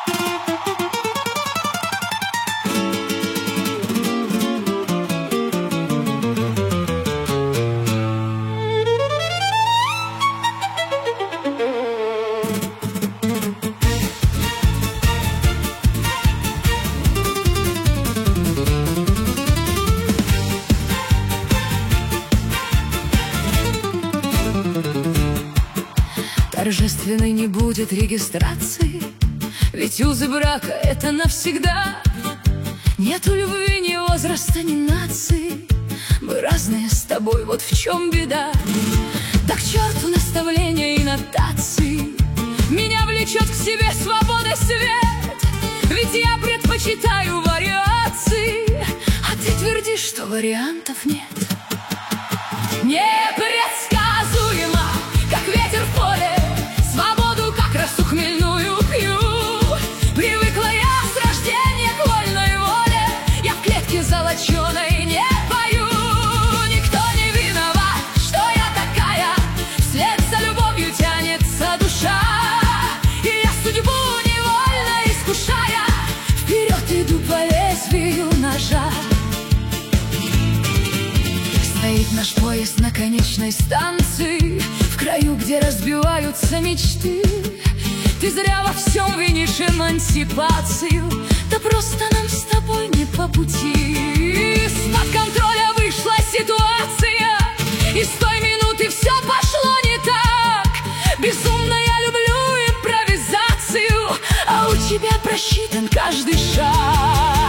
Торжественной не будет регистрации, ведь узы брака — это навсегда. Нету любви, ни возраста, ни нации. Мы разные с тобой, вот в чем беда. Да к черту наставления и нотации. Меня влечет к себе свобода свет, ведь я предпочитаю вариации. А ты твердишь, что вариантов нет. Непредсказуемо, как ветер в поле, свободу, как росу хмельную, пью. Привыкла я с рождения к вольной воле, я в клетке золоченой не пою. Никто не виноват, что я такая, вслед за любовью тянется душа. И я судьбу невольно искушая, вперед иду по лезвию ножа. Стоит наш поезд на конечной станции, в краю, где разбиваются мечты. Ты зря во всем винишь эмансипацию, да просто нам с тобой не по пути. Из-под контроля вышла ситуация, и с той минуты все пошло не так. Безумно я люблю импровизацию, а у тебя просчитан каждый шаг.